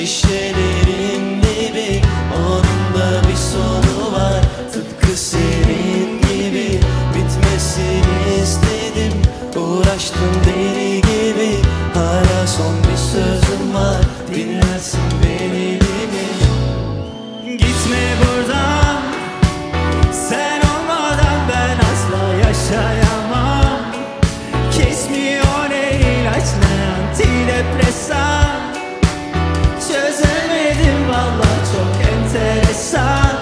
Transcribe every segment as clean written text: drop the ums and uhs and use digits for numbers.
şişelerin dibi, onun da bir sonu var. Tıpkı senin gibi bitmesini istedim. Uğraştım deli gibi, hala son bir sözüm var. Dinlersin beni değil mi? Gitme buradan, sen olmadan ben asla yaşayamam. Kesmiyor ne ilaç ne antidepresan. Çözemedim vallahi, çok enteresan.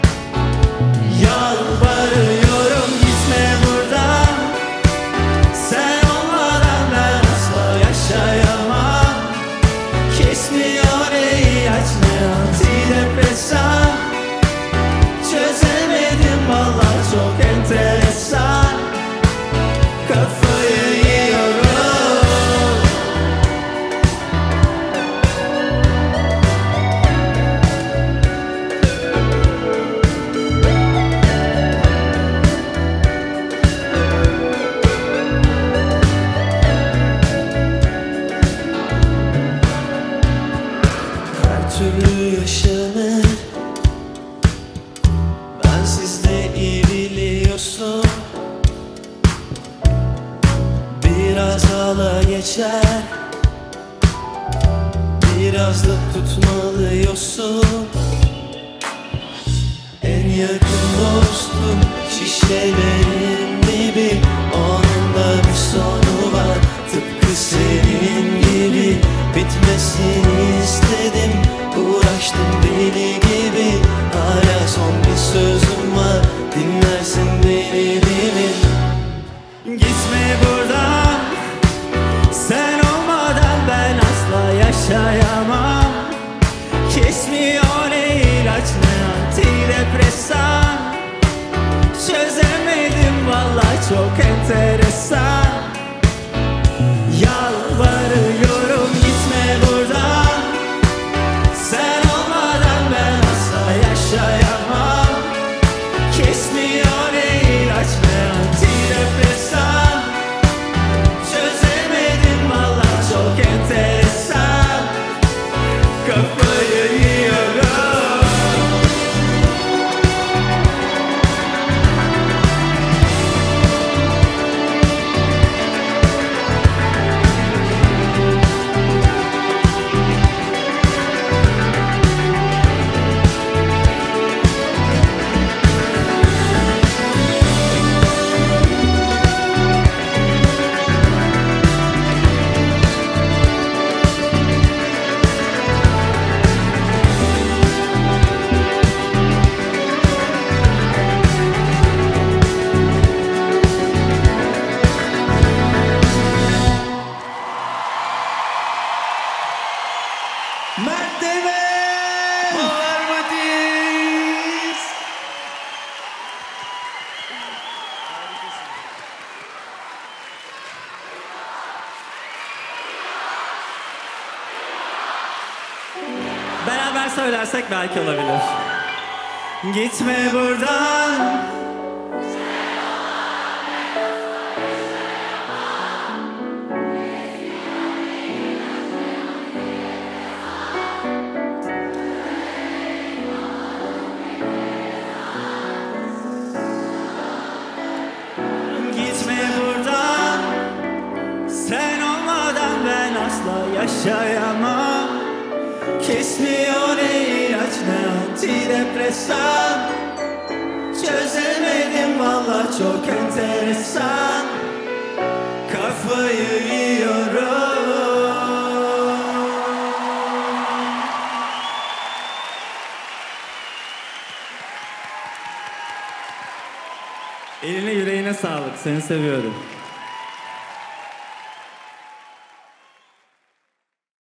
Yalvarıyorum gitme buradan, sen olmadan ben asla yaşayamam. Kesmiyor ne ilaç ne antidepresan. Çözemedim vallahi, çok enteresan. Kafayı yiyorum. Her türlü yaşanır, bensiz de iyi biliyorsun. Biraz ağla geçer, biraz da tutmalıyorsun. En yakın dostum şişelerin dibi, onun da bir sonu var. Tıpkı senin gibi bitmesini istedim. Uğraştım deli gibi, hala son bir sözüm var. Dinlersin beni değil mi? Gitme buradan, sen olmadan ben asla yaşayamam. Kesmiyor ne ilaç ne antidepresan. Çözemedim vallahi, çok enteresan. Yalvarıyorum gitme buradan, sen olmadan ben asla yaşayamam. Kesmiyor ne ilaç ne antidepresan. Çözemedim vallahi, çok enteresan. Kafayı yiyorum. Mert Demir! Var mı diz? Beraber söylersek belki olabilir. Gitme buradan, gitme buradan, sen olmadan ben asla yaşayamam. Kesmiyor ne ilaç ne antidepresan. Çözemedim vallahi, çok enteresan. Kafayı yiyorum. Eline yüreğine sağlık, seni seviyorum.